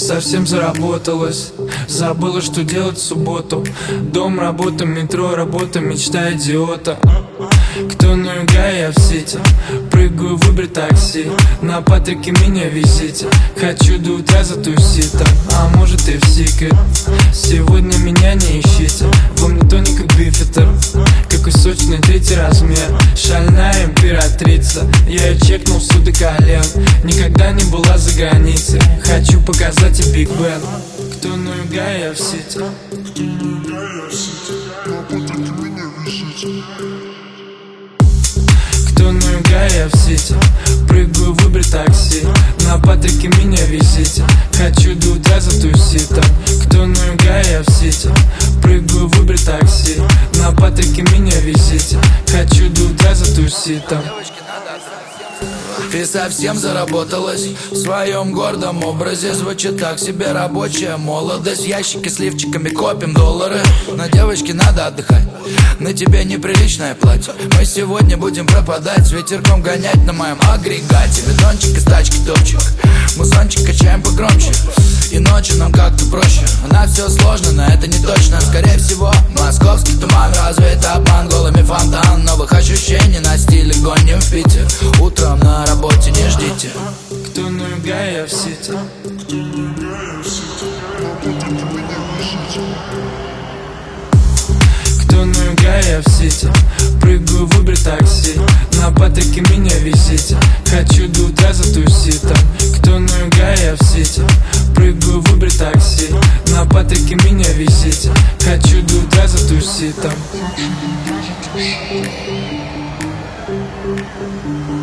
совсем заработалась. Забыла, что делать в субботу. Дом, работа, метро, работа, мечта идиота. Кто на юга, я в сити. Прыгаю в Uber такси. На Патрике меня везите. Хочу до утра затусить там, а может и в секрет. Сегодня меня не ищите. Во мне тоник как бифитер. Какой сочный третий размер. Шальная императрица. Я ее чекнул сюда колен. Никогда не была за границей. Хочу показать и Биг Бен. Кто на юга, я в сити. Кто на юга, я в сити. Прыгаю в Uber такси. На Патрике меня везите. Хочу до утра затусить там. Кто на юга, я в сити. Прыгаю в Uber такси. На Патрике меня везите. Хочу до утра затусить там. Ты совсем заработалась в своем гордом образе. Звучит так себе рабочая молодость. В ящике с лифчиками копим доллары. На девочке надо отдыхать, на тебе неприличное платье. Мы сегодня будем пропадать, с ветерком гонять на моем агрегате. Бетончик из тачки топчик, музончик качаем погромче. И ночью нам как-то проще. У нас все сложно, но это не точно. Скорее всего, московский туман. Разве это обман? Голыми фонтан новых ощущений на стиле гоним в Питер. Утром на работе не ждите. Кто на юга, я в сити. Кто на юга, я в сити. Прыгаю в Uber такси. На Патрике меня везите. Хочу до утра затусить там. Кто на юга, я в сити. Прыгаю в Uber такси. На Патрике меня везите. Хочу до утра затусить там.